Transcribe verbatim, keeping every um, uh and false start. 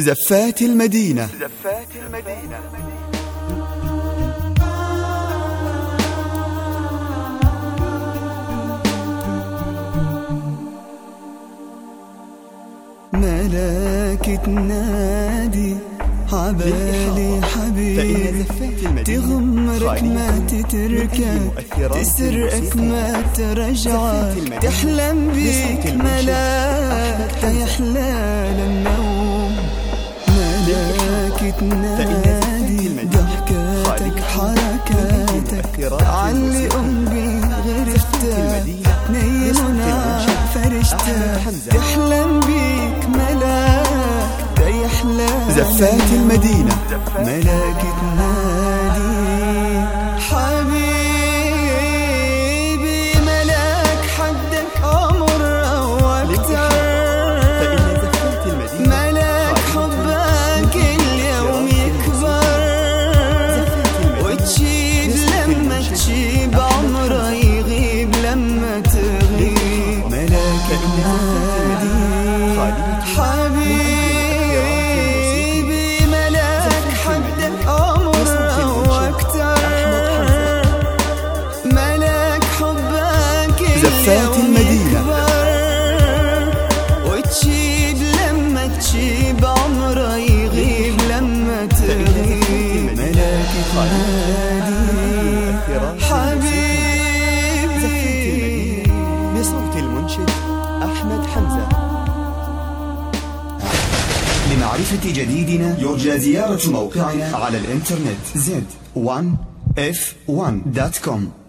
زفات المدينة. زفات المدينة. ملاك تنادي عبالي حبيبي، تغمرك ما تتركك، تسرقك ما ترجعك، تحلم بيك ملاك تيحلال النوم. ملاك تنادي ضحكاتك حركاتك، تعلي أمي غرفتك، نيمنا فرشتك، تحلم بيك ملاك تيحلال. زفات المدينة. ملاك تنادي حبيبي، ملاك حدك عمر أو أكتر، ملاك حبك اليوم يكبر، وتشيب لما تشيب عمره يغيب لما تغيب. ملاك تنادي حبيبي، زفات المدينة. وتشيب لما تشيب عمره يغيب لما تغيب. ملاك تنادي حبيبي، بصوت المنشد أحمد حمزة. لمعرفة جديدنا يرجى زيارة موقعنا على الإنترنت زد وان اف وان دوت كوم.